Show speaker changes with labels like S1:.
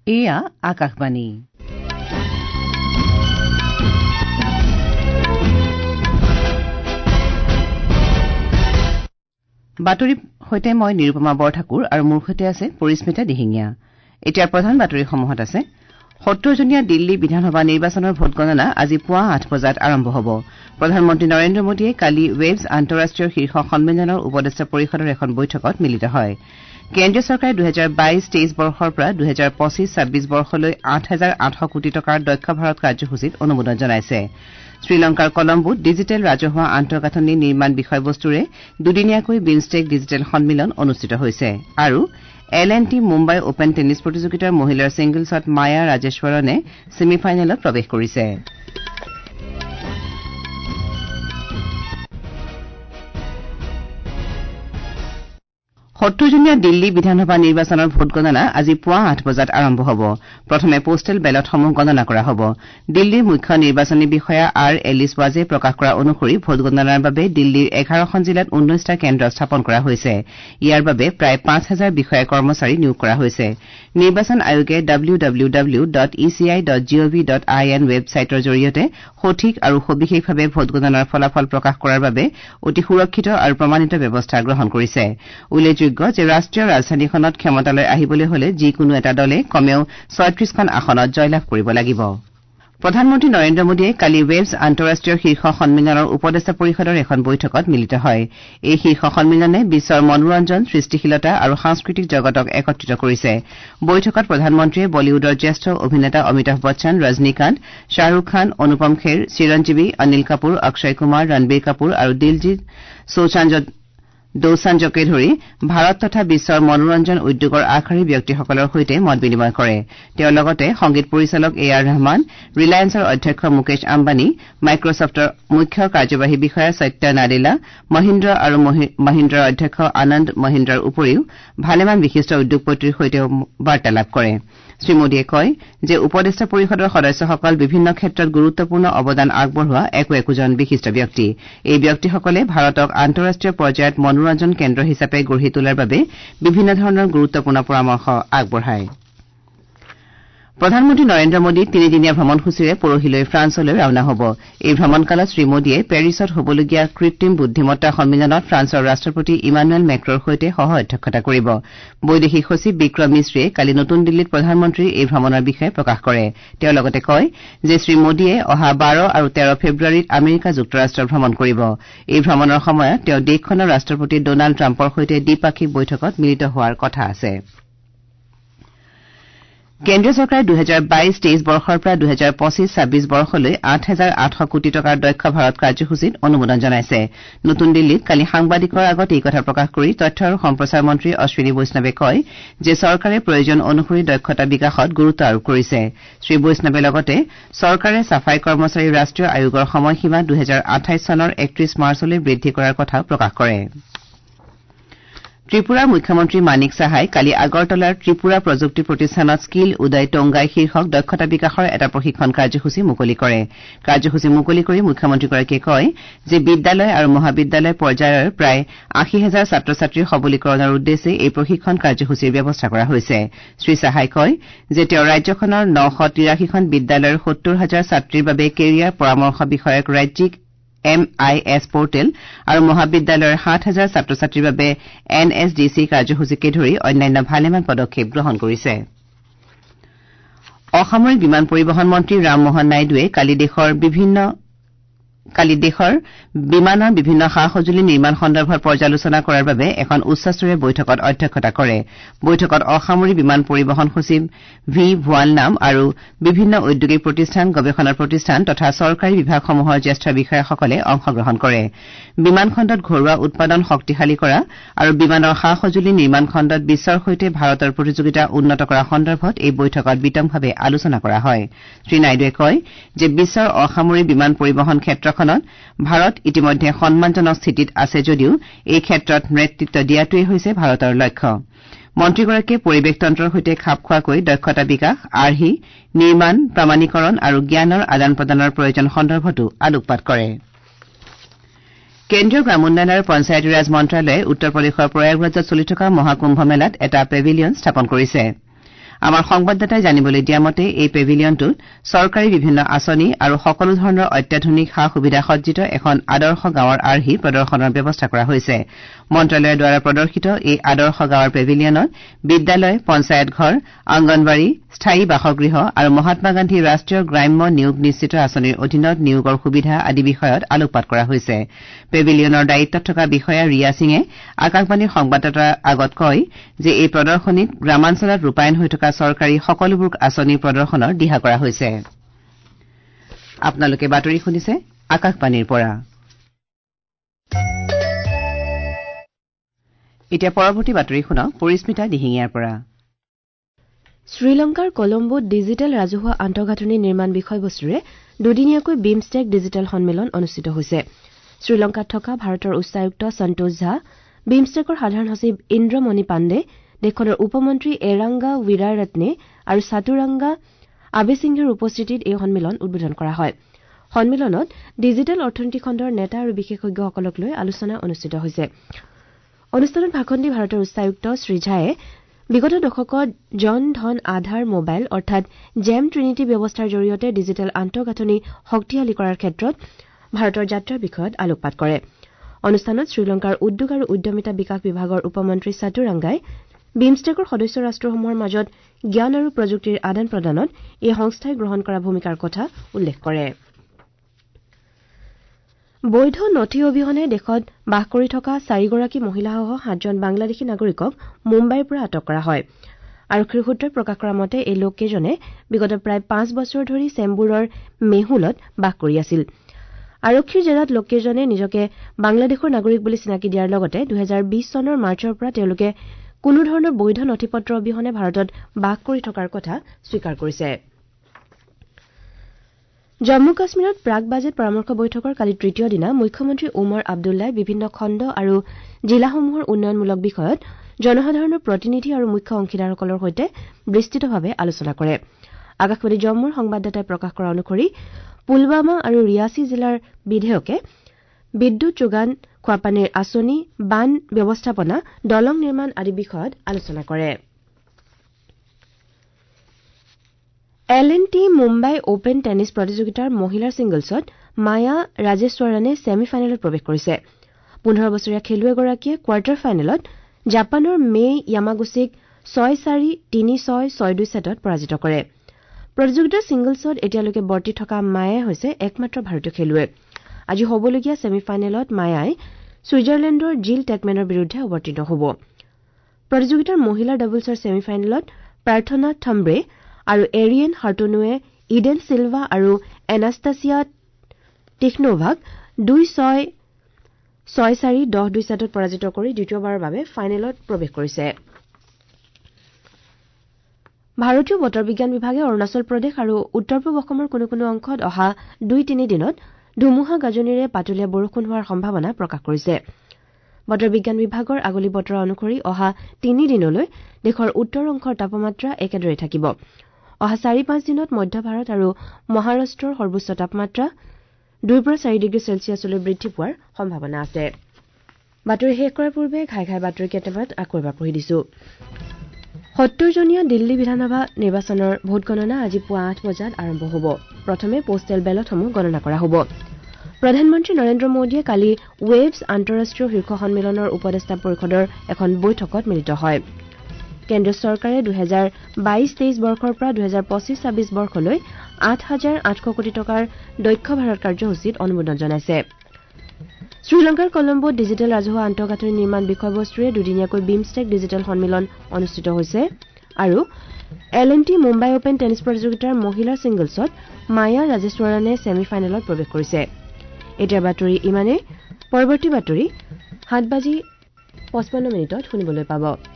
S1: এয়া আকাশবাণী বাতৰি সৈতে মই নিৰুপমা বৰঠাকুৰ আৰু মোৰ সৈতে আছে পৰিস্মিতা দিহিঙীয়া। এতিয়া প্ৰধান বাতৰিসমূহত আছে ৭০জনীয়া দিল্লী বিধানসভা নিৰ্বাচনৰ ভোটগণনা আজি পুৱা ৮ বজাত আৰম্ভ হ'ব। প্ৰধানমন্ত্ৰী নৰেন্দ্ৰ মোদীয়ে কালি ৱেবছ আন্তঃৰাষ্ট্ৰীয় শীৰ্ষ সন্মিলনৰ উপদেষ্টা পৰিষদৰ এখন বৈঠকত মিলিত হয়। কেন্দ্ৰীয় চৰকাৰে ২০২২-২৩ বৰ্ষৰ পৰা ২০২৫-২৬ বৰ্ষলৈ ৮,৮০০ কোটি টকাৰ দক্ষ ভাৰত কাৰ্যসূচীত অনুমোদন জনাইছে। শ্ৰীলংকাৰ কলম্বোত ডিজিটেল ৰাজহুৱা আন্তঃগাঁথনি নিৰ্মাণ বিষয়বস্তুৰে দুদিনীয়াকৈ বিমষ্টেক ডিজিটেল সন্মিলন অনুষ্ঠিত হৈছে। আৰু L&T মুম্বাই অপেন টেনিছ প্ৰতিযোগিতাৰ মহিলাৰ ছিংগলছত মায়া ৰাজেশ্বৰণে ছেমি ফাইনেলত প্ৰৱেশ কৰিছে। ৭০জনীয়া দিল্লী বিধানসভা নিৰ্বাচনৰ ভোটগণনা আজি পুৱা ৮ বজাত আৰম্ভ হ'ব। প্ৰথমে পোষ্টেল বেলটসমূহ গণনা কৰা হ'ব। দিল্লীৰ মুখ্য নিৰ্বাচনী বিষয়া আৰ এলিছ ৱাজে প্ৰকাশ কৰা অনুসৰি ভোটগণনাৰ বাবে দিল্লীৰ 11খন জিলাত 19টা কেন্দ্ৰ স্থাপন কৰা হৈছে। ইয়াৰ বাবে প্ৰায় ৫,০০০ বিষয়া কৰ্মচাৰী নিয়োগ কৰা হৈছে। নিৰ্বাচন আয়োগে www.eci.gov.in ৱেবছাইটৰ জৰিয়তে সঠিক আৰু সবিশেষভাৱে ভোটগণনাৰ ফলাফল প্ৰকাশ কৰাৰ বাবে অতি সুৰক্ষিত আৰু প্ৰমাণিত ব্যৱস্থা গ্ৰহণ কৰিছে। উল্লেখযোগ্য যে ৰাষ্ট্ৰীয় ৰাজধানীখনত ক্ষমতালৈ আহিবলৈ হলে যিকোনো এটা দলে কমেও ৩৬খন আসনত জয়লাভ কৰিব লাগিব। প্ৰধানমন্ত্ৰী নৰেন্দ্ৰ মোদীয়ে কালি ৱেবছ আন্তঃৰাষ্ট্ৰীয় শীৰ্ষ সন্মিলনৰ উপদেষ্টা পৰিষদৰ এখন বৈঠকত মিলিত হয়। এই শীৰ্ষ সন্মিলনে বিশ্বৰ মনোৰঞ্জন সৃষ্টিশীলতা আৰু সাংস্কৃতিক জগতক একত্ৰিত কৰিছে। বৈঠকত প্ৰধানমন্ত্ৰীয়ে বলীউডৰ জ্যেষ্ঠ অভিনেতা অমিতাভ বচ্চন, ৰজনীকান্ত, শ্বাহৰুখ খান, অনুপম খেৰ, চিৰঞ্জীৱী, অনিল কাপুৰ, অক্ষয় কুমাৰ, ৰণবীৰ কাপুৰ আৰু দিলজিৎ দৌচাঞ্জকে ধৰি ভাৰত তথা বিশ্বৰ মনোৰঞ্জন উদ্যোগৰ আগশাৰীৰ ব্যক্তিসকলৰ সৈতে মত বিনিময় কৰে। তেওঁ লগতে সংগীত পৰিচালক A.R. ৰহমান, ৰিলায়েন্সৰ অধ্যক্ষ মুকেশ আম্বানী, মাইক্ৰছফ্টৰ মুখ্য কাৰ্যবাহী বিষয়া সত্য নাডেলা, মহিন্দ্ৰ আৰু মহিন্দ্ৰৰ অধ্যক্ষ আনন্দ মহিন্দ্ৰৰ উপৰিও ভালেমান বিশিষ্ট উদ্যোগপতিৰ সৈতেও বাৰ্তালাপ কৰে। শ্ৰীমোদীয়ে কয় যে উপদেষ্টা পৰিষদৰ সদস্যসকল বিভিন্ন ক্ষেত্ৰত গুৰুত্বপূৰ্ণ অৱদান আগবঢ়োৱা একোজন বিশিষ্ট ব্যক্তি। এই ব্যক্তিসকলে ভাৰতক আন্তঃৰাষ্ট্ৰীয় পৰ্যায়ত মনোৰঞ্জন কেন্দ্ৰ হিচাপে গঢ়ি তোলাৰ বাবে বিভিন্ন ধৰণৰ গুৰুত্বপূৰ্ণ পৰামৰ্শ আগবঢ়ায়। প্ৰধানমন্ত্ৰী নৰেন্দ্ৰ মোদী তিনিদিনীয়া ভ্ৰমণসূচীৰে পৰহিলৈ ফ্ৰান্সলৈ ৰাওনা হ'ব। এই ভ্ৰমণকালত শ্ৰীমোদীয়ে পেৰিছত হ'বলগীয়া কৃত্ৰিম বুদ্ধিমত্তা সন্মিলনত ফ্ৰান্সৰ ৰাষ্ট্ৰপতি ইমানুৱেল মেক্ৰৰ সৈতে সহ অধ্যক্ষতা কৰিব। বৈদেশিক সচিব বিক্ৰম মিশ্ৰীয়ে কালি নতুন দিল্লীত প্ৰধানমন্ত্ৰীৰ এই ভ্ৰমণৰ বিষয়ে প্ৰকাশ কৰে। তেওঁ লগতে কয় যে শ্ৰীমোদীয়ে অহা 12 আৰু 13 ফেব্ৰুৱাৰীত আমেৰিকা যুক্তৰাষ্ট্ৰ ভ্ৰমণ কৰিব। এই ভ্ৰমণৰ সময়ত তেওঁ দেশখনৰ ৰাষ্ট্ৰপতি ডনাল্ড ট্ৰাম্পৰ সৈতে দ্বিপাক্ষিক বৈঠকত মিলিত হোৱাৰ কথা আছে। কেন্দ্ৰীয় চৰকাৰে ২০২২-২৩ বৰ্ষৰ পৰা ২০২৫-২৬ বৰ্ষলৈ ৮,৮০০ কোটি টকাৰ দক্ষ ভাৰত কাৰ্যসূচীত অনুমোদন জনাইছে। নতুন দিল্লীত কালি সাংবাদিকৰ আগত এই কথা প্ৰকাশ কৰি তথ্য আৰু সম্প্ৰচাৰ মন্ত্ৰী অশ্বিনী বৈষ্ণৱে কয় যে চৰকাৰে প্ৰয়োজন অনুসৰি দক্ষতা বিকাশত গুৰুত্ব আৰোপ কৰিছে। শ্ৰীবৈষ্ণৱে লগতে চৰকাৰে ছাফাই কৰ্মচাৰী ৰাষ্ট্ৰীয় আয়োগৰ সময়সীমা ২০২৮ চনৰ ৩১ মাৰ্চলৈ বৃদ্ধি কৰাৰ কথাও প্ৰকাশ কৰে। ত্ৰিপুৰাৰ মুখ্যমন্ত্ৰী মানিক চাহাই কালি আগৰতলাৰ ত্ৰিপুৰা প্ৰযুক্তি প্ৰতিষ্ঠানত স্কিল উদয় টংগাই শীৰ্ষক দক্ষতা বিকাশৰ এটা প্ৰশিক্ষণ কাৰ্যসূচী মুকলি কৰে। কাৰ্যসূচী মুকলি কৰি মুখ্যমন্ত্ৰীগৰাকীয়ে কয় যে বিদ্যালয় আৰু মহাবিদ্যালয় পৰ্যায়ৰ প্ৰায় ৮০,০০০ ছাত্ৰ ছাত্ৰীৰ সবলীকৰণৰ উদ্দেশ্যে এই প্ৰশিক্ষণ কাৰ্যসূচীৰ ব্যৱস্থা কৰা হৈছে। শ্ৰীচাহাই কয় যে তেওঁ ৰাজ্যখনৰ ৯৮৩খন বিদ্যালয়ৰ ৭০,০০০ ছাত্ৰীৰ বাবে কেৰিয়াৰ পৰামৰ্শ বিষয়ক ৰাজ্যিক MIS পৰ্টেল আৰু মহাবিদ্যালয়ৰ ৭,০০০ ছাত্ৰ ছাত্ৰীৰ বাবে NSDC কাৰ্যসূচীকে ধৰি অন্যান্য ভালেমান পদক্ষেপ গ্ৰহণ কৰিছে। অসামৰিক বিমান পৰিবহণ মন্ত্ৰী ৰামমোহন নাইডুৱে কালি দেশৰ বিমানৰ বিভিন্ন সা সঁজুলি নিৰ্মাণ সন্দৰ্ভত পৰ্যালোচনা কৰাৰ বাবে এখন উচ্চস্তৰীয় বৈঠকত অধ্যক্ষতা কৰে। বৈঠকত অসামৰিক বিমান পৰিবহণ সচিব ভি ভুৱালনাম আৰু বিভিন্ন ঔদ্যোগিক প্ৰতিষ্ঠান, গৱেষণা প্ৰতিষ্ঠান তথা চৰকাৰী বিভাগসমূহৰ জ্যেষ্ঠ বিষয়াসকলে অংশগ্ৰহণ কৰে। বিমান খণ্ডত ঘৰুৱা উৎপাদন শক্তিশালী কৰা আৰু বিমানৰ সা সঁজুলি নিৰ্মাণ খণ্ডত বিশ্বৰ সৈতে ভাৰতৰ প্ৰতিযোগিতা উন্নত কৰা সন্দৰ্ভত এই বৈঠকত বিতংভাৱে আলোচনা কৰা হয়। শ্ৰীনাইডুৱে কয় যে বিশ্বৰ অসামৰিক বিমান পৰিবহণ ক্ষেত্ৰখনত ভাৰত ইতিমধ্যে সন্মানজনক স্থিতিত আছে যদিও এই ক্ষেত্ৰত নেতৃত্ব দিয়াটোৱেই হৈছে ভাৰতৰ লক্ষ্য। মন্ত্ৰীগৰাকীয়ে পৰিৱেশ তন্ত্ৰৰ সৈতে খাপ খোৱাকৈ দক্ষতা বিকাশ, আৰ্হি, নিৰ্মাণ, প্ৰমাণীকৰণ আৰু জ্ঞানৰ আদান প্ৰদানৰ প্ৰয়োজন সন্দৰ্ভতো আলোকপাত কৰে। কেন্দ্ৰীয় গ্ৰামোন্নয়ন আৰু পঞ্চায়তী ৰাজ মন্ত্ৰালয়ে উত্তৰ প্ৰদেশৰ প্ৰয়াগৰাজত চলি থকা মহাকুম্ভ মেলাত এটা পেভিলিয়ন স্থাপন কৰিছে। আমাৰ সংবাদদাতাই জানিবলৈ দিয়া মতে এই পেভিলিয়নটোত চৰকাৰী বিভিন্ন আঁচনি আৰু সকলো ধৰণৰ অত্যাধুনিক সা সুবিধা সজ্জিত এখন আদৰ্শ গাঁৱৰ আৰ্হি প্ৰদৰ্শনৰ ব্যৱস্থা কৰা হৈছে মন্ত্ৰালয়ৰ দ্বাৰা প্ৰদৰ্শিত এই আদৰ্শ গাঁৱৰ পেভিলিয়নত বিদ্যালয় পঞ্চায়ত ঘৰ অংগনবাড়ী স্থায়ী বাসগৃহ আৰু মহাত্মা গান্ধী ৰাষ্ট্ৰীয় গ্ৰাম্য নিয়োগ নিশ্চিত আঁচনিৰ অধীনত নিয়োগৰ সুবিধা আদি বিষয়ত আলোকপাত কৰা হৈছে পেভিলিয়নৰ দায়িত্বত থকা বিষয়া ৰিয়া সিঙে আকাশবাণীৰ সংবাদদাতাৰ আগত কয় যে এই প্ৰদৰ্শনীত গ্ৰামাঞ্চলত ৰূপায়ণ হৈ থকা চৰকাৰী সকলোবোৰ আঁচনিৰ প্ৰদৰ্শনৰ দিহা কৰা হৈছে আপোনালোকে বাতৰি শুনিছে আকাশবাণীৰ পৰা এতিয়া পৰৱৰ্তী বাতৰি শুনাওক পৰিস্মিতা দিহিঙীয়াৰ পৰা
S2: শ্ৰীলংকাৰ কলম্বোত ডিজিটেল ৰাজহুৱা আন্তঃগাঁথনি নিৰ্মাণ বিষয়বস্তুৰে দুদিনীয়াকৈ বিমষ্টেক ডিজিটেল সন্মিলন অনুষ্ঠিত হৈছে শ্ৰীলংকাত থকা ভাৰতৰ উচ্চায়ুক্ত সন্তোষ ঝা বিমষ্টেকৰ সাধাৰণ সচিব ইন্দ্ৰমণি পাণ্ডে দেশখনৰ উপমন্ত্ৰী এৰাংগা ৱীৰাৰত্নে আৰু চাতুৰাংগা আবেসিংঘেৰ উপস্থিতিত এই সন্মিলন উদ্বোধন কৰা হয় সন্মিলনত ডিজিটেল অৰ্থনীতি খণ্ডৰ নেতা আৰু বিশেষজ্ঞসকলক লৈ আলোচনা অনুষ্ঠিত হৈছে অনুষ্ঠানত ভাষণ দি ভাৰতৰ উচ্চায়ুক্ত শ্ৰীঝায়ে বিগত দশকত জন ধন আধাৰ মোবাইল অৰ্থাৎ জেম ট্ৰিনিটি ব্যৱস্থাৰ জৰিয়তে ডিজিটেল আন্তঃগাঁথনি শক্তিশালী কৰাৰ ক্ষেত্ৰত ভাৰতৰ যাত্ৰাৰ বিষয়ত আলোকপাত কৰে অনুষ্ঠানত শ্ৰীলংকাৰ উদ্যোগ আৰু উদ্যমিতা বিকাশ বিভাগৰ উপমন্ত্ৰী চাতুৰাংগাই বিমষ্টেকৰ সদস্য ৰাষ্ট্ৰসমূহৰ মাজত জ্ঞান আৰু প্ৰযুক্তিৰ আদান প্ৰদানত এই সংস্থাই গ্ৰহণ কৰা ভূমিকাৰ কথা উল্লেখ কৰে বৈধ নথি অবিহনে দেশত বাস কৰি থকা 4গৰাকী মহিলাসহ 7জন বাংলাদেশী নাগৰিকক মুম্বাইৰ পৰা আটক কৰা হয় আৰক্ষীৰ সূত্ৰই প্ৰকাশ কৰা মতে এই লোককেইজনে বিগত প্ৰায় 5 বছৰ ধৰি চেম্বুৰৰ মেহুলত বাস কৰি আছিল আৰক্ষীৰ জেৰাত লোককেইজনে নিজকে বাংলাদেশৰ নাগৰিক বুলি চিনাকি দিয়াৰ লগতে 2020 চনৰ মাৰ্চৰ পৰা তেওঁলোকে কোনো ধৰণৰ বৈধ নথিপত্ৰ অবিহনে ভাৰতত বাস কৰি থকাৰ কথা স্বীকাৰ কৰিছে জম্মু কাশ্মীৰত প্ৰাক বাজেট পৰামৰ্শ বৈঠকৰ কালি তৃতীয় দিনা মুখ্যমন্ত্ৰী ওমৰ আব্দুল্লাই বিভিন্ন খণ্ড আৰু জিলাসমূহৰ উন্নয়নমূলক বিষয়ত জনসাধাৰণৰ প্ৰতিনিধি আৰু মুখ্য অংশীদাৰসকলৰ সৈতে বিস্তৃতভাৱে আলোচনা কৰে আকাশবাণী জম্মুৰ সংবাদদাতাই প্ৰকাশ কৰা অনুসৰি পুলৱামা আৰু ৰিয়াচি জিলাৰ বিধেয়কে বিদ্যুৎ যোগান খোৱাপানীৰ আঁচনি বান ব্যৱস্থাপনা দলং নিৰ্মাণ আদি বিষয়ত আলোচনা কৰে L&T মুম্বাই অপেন টেনিছ প্ৰতিযোগিতাৰ মহিলাৰ ছিংগলছত মায়া ৰাজেশ্বৰণে ছেমি ফাইনেলত প্ৰৱেশ কৰিছে 15 বছৰীয়া খেলুৱৈগৰাকীয়ে কোৱাৰ্টাৰ ফাইনেলত জাপানৰ মেই য়ামাগুচিক 6-4 3-6 6-2 ছেটত পৰাজিত কৰে প্ৰতিযোগিতাৰ ছিংগলছত এতিয়ালৈকে বৰ্তি থকা মায়াই হৈছে একমাত্ৰ ভাৰতীয় খেলুৱৈ আজি হ'বলগীয়া ছেমি ফাইনেলত মায়াই ছুইজাৰলেণ্ডৰ জিল টেকমেনৰ বিৰুদ্ধে অৱতীৰ্ণ হ'ব প্ৰতিযোগিতাৰ মহিলাৰ ডাবলছৰ ছেমি ফাইনেলত প্ৰাৰ্থনা থম্ব্ৰে আৰু এৰিয়েন হাৰ্টনুৱে ইডেন সিলভা আৰু এনাষ্টাছিয়া টিখনোভাক 2-6 6-4 10-2 ছেটত পৰাজিত কৰি দ্বিতীয়বাৰৰ বাবে ফাইনেলত প্ৰৱেশ কৰিছে ভাৰতীয় বতৰ বিজ্ঞান বিভাগে অৰুণাচল প্ৰদেশ আৰু উত্তৰ পূব অসমৰ কোনো কোনো অংশত অহা 2-3 দিনত ধুমুহা গাজনিৰে পাতলীয়া বৰষুণ হোৱাৰ সম্ভাৱনা প্ৰকাশ কৰিছে বতৰ বিজ্ঞান বিভাগৰ আগলি বতৰ অনুসৰি অহা 3 দিনলৈ দেশৰ উত্তৰ অংশৰ তাপমাত্ৰা একেদৰে থাকিব অহা 4-5 দিনত মধ্য ভাৰত আৰু মহাৰাষ্ট্ৰৰ সৰ্বোচ্চ তাপমাত্ৰা 2-4 ডিগ্ৰী চেলছিয়াছলৈ বৃদ্ধি পোৱাৰ সম্ভাৱনা আছে বাতৰি শেষ কৰাৰ পূৰ্বে ঘাই বাতৰি কেইটামান আকৌ এবাৰ পঢ়ি দিছো 70জনীয়া দিল্লী বিধানসভা নিৰ্বাচনৰ ভোটগণনা আজি পুৱা 8 বজাত আৰম্ভ হ'ব প্ৰথমে পোষ্টেল বেলটসমূহ গণনা কৰা হ'ব প্ৰধানমন্ত্ৰী নৰেন্দ্ৰ মোদীয়ে কালি ৱেভছ আন্তঃৰাষ্ট্ৰীয় শীৰ্ষ সন্মিলনৰ উপদেষ্টা পৰিষদৰ এখন বৈঠকত মিলিত হয় কেন্দ্ৰীয় চৰকাৰে 2022-23 বৰ্ষৰ পৰা 2025-26 বৰ্ষলৈ 8,800 কোটি টকাৰ দক্ষ ভাৰত কাৰ্যসূচীত অনুমোদন জনাইছে শ্ৰীলংকাৰ কলম্বোত ডিজিটেল ৰাজহুৱা আন্তঃগাঁথনি নিৰ্মাণ বিষয়বস্তুৰে দুদিনীয়াকৈ বিমষ্টেক ডিজিটেল সন্মিলন অনুষ্ঠিত হৈছে আৰু L&T মুম্বাই অপেন টেনিছ প্ৰতিযোগিতাৰ মহিলাৰ ছিংগলছত মায়া ৰাজেশ্বৰণে ছেমি ফাইনেলত প্ৰৱেশ কৰিছে এতিয়া বাতৰি ইমানে পৰৱৰ্তী বাতৰি 7:55 শুনিবলৈ পাব